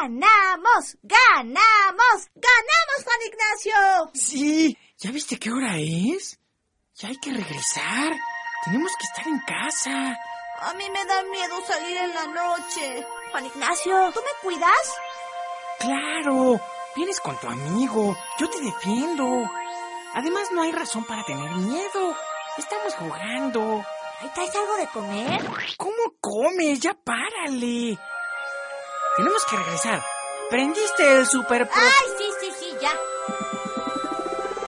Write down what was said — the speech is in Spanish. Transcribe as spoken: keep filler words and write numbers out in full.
¡Ganamos! ¡Ganamos! ¡Ganamos, Juan Ignacio! Sí, ¿ya viste qué hora es? Ya hay que regresar. Tenemos que estar en casa. A mí me da miedo salir en la noche. Juan Ignacio, ¿tú me cuidas? Claro, vienes con tu amigo. Yo te defiendo. Además, no hay razón para tener miedo. Estamos jugando. ¿Ahí traes algo de comer? ¿Cómo comes? Ya párale. Tenemos que regresar. ¿Prendiste el super pro... ¡Ay, sí!